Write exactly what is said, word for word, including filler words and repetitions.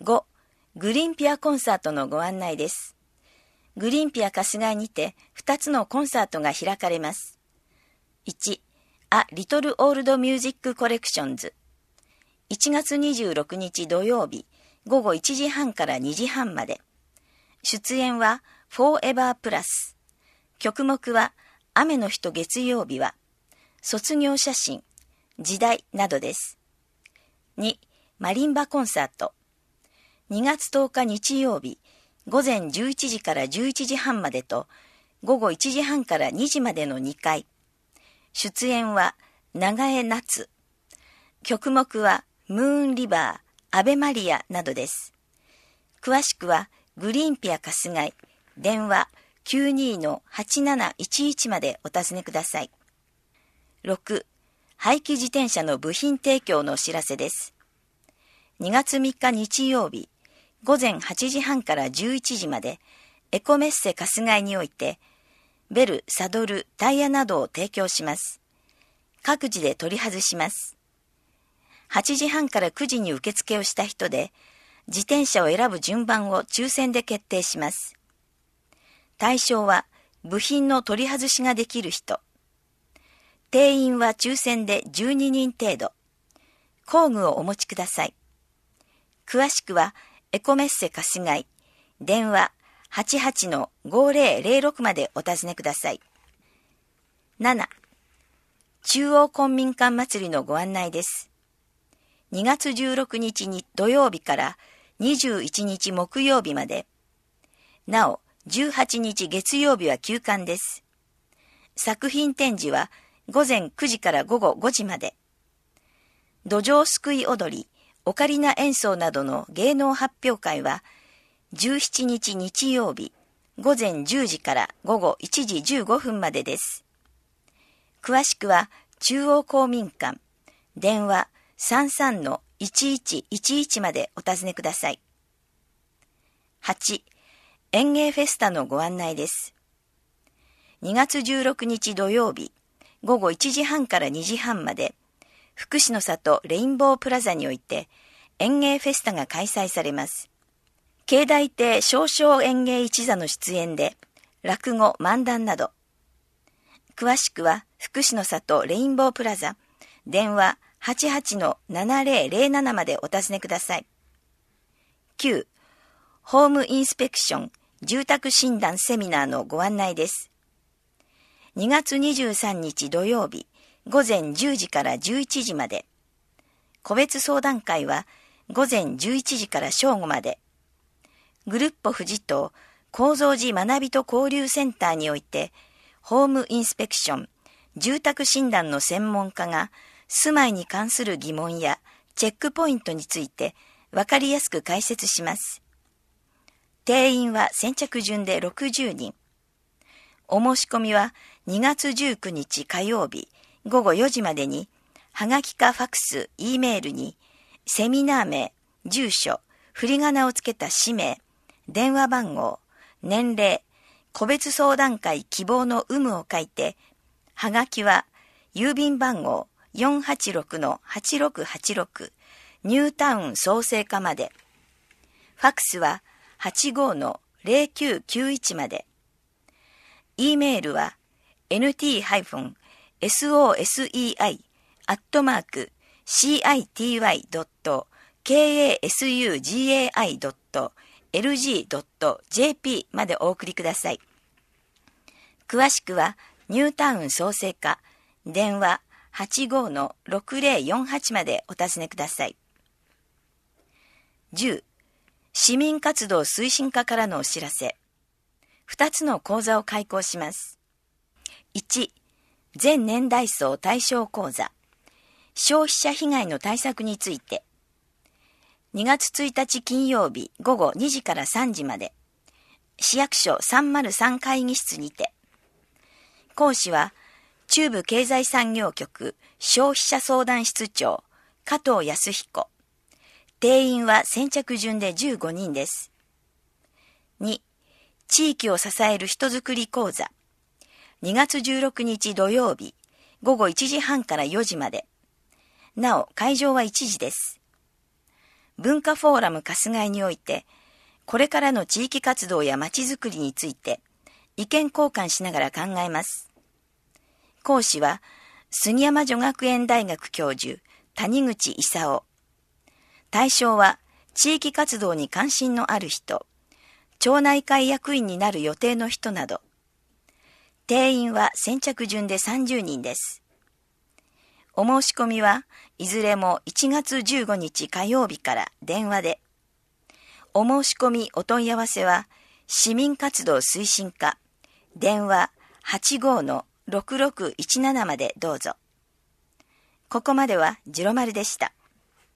ご、グリーンピアコンサートのご案内です。グリーンピア春日井にてふたつのコンサートが開かれます。いち、A Little Old Music Collections。いちがつにじゅうろくにち土曜日、ごごいちじはんからにじはんまで。出演は Forever Plus。曲目は雨の日と月曜日は、卒業写真、時代などです。に、マリンバコンサート。にがつとおか日曜日、ごぜんじゅういちじからじゅういちじはんまでと、ごごいちじはんからにじまでのにかい。出演は長江夏。曲目はムーンリバー、アベマリアなどです。詳しくはグリーンピア春日井、電話 きゅうにー はちなないちいち までお尋ねください。ろく、廃棄自転車の部品提供のお知らせです。にがつみっか日曜日、ごぜんはちじはんからじゅういちじまで、エコメッセ春日井において、ベル、サドル、タイヤなどを提供します。各自で取り外します。はちじはんからくじに受付をした人で、自転車を選ぶ順番を抽選で決定します。対象は、部品の取り外しができる人。定員は抽選でじゅうににん程度。工具をお持ちください。詳しくは、エコメッセ春日井、電話 はちはちのごぜろぜろろく までお尋ねください。なな、中央公民館祭りのご案内です。にがつじゅうろくにちに土曜日からにじゅういちにち木曜日まで、なおじゅうはちにち月曜日は休館です。作品展示はごぜんくじからごごごじまで。土壌すくい踊り、オカリナ演奏などの芸能発表会はじゅうしちにち日曜日、ごぜんじゅうじからごごいちじじゅうごふんまでです。詳しくは中央公民館、電話 さんさんのいちいちいちいち までお尋ねください。はち、園芸フェスタのご案内です。にがつじゅうろくにち土曜日、ごごいちじはんからにじはんまで、福祉の里レインボープラザにおいて園芸フェスタが開催されます。境内亭少々園芸一座の出演で、落語、漫談など。詳しくは福祉の里レインボープラザ、電話 はちはちのななぜろぜろなな までお尋ねください。きゅう、ホームインスペクション住宅診断セミナーのご案内です。にがつにじゅうさんにち土曜日、ごぜんじゅうじからじゅういちじまで。個別相談会はごぜんじゅういちじから正午まで。グルッポ富士島高蔵寺学びと交流センターにおいて、ホームインスペクション住宅診断の専門家が住まいに関する疑問やチェックポイントについてわかりやすく解説します。定員は先着順でろくじゅうにん。お申し込みはにがつじゅうくにち火曜日ごごよじまでに、はがきかファクス、Eメールにセミナー名、住所、振り仮名をつけた氏名、電話番号、年齢、個別相談会希望の有無を書いて、はがきは郵便番号 よんはちろくのはちろくはちろく ニュータウン創生課まで。ファクスははちごのぜろきゅうきゅういちまで。Eメールは エヌティー ハイフン ソセイ アットマーク シーアイティーワイ ドット ケーエーエスユージェーアイ ドット エルジー ドット ジェーピー までお送りください。詳しくはニュータウン創生課、電話 はちごのろくぜろよんはち までお尋ねください。じゅう、市民活動推進課からのお知らせ。ふたつの講座を開講します。いち、全年代層対象講座、消費者被害の対策について。にがつついたち金曜日ごごにじからさんじまで、市役所さんまるさん会議室にて。講師は、中部経済産業局消費者相談室長、加藤康彦。定員は先着順でじゅうごにんです。に、地域を支える人づくり講座。にがつじゅうろくにち土曜日、ごごいちじはんからよじまで。なお、会場はいちじです。 文化フォーラム春日井において、これからの地域活動やまちづくりについて意見交換しながら考えます。講師は、杉山女学園大学教授、谷口勲。対象は、地域活動に関心のある人、町内会役員になる予定の人など。定員は先着順でさんじゅうにんです。お申し込みはいずれもいちがつじゅうごにち火曜日から電話で。お申し込みお問い合わせは、市民活動推進課、電話 はちごーのろくろくいちなな までどうぞ。ここまでは次郎丸でした。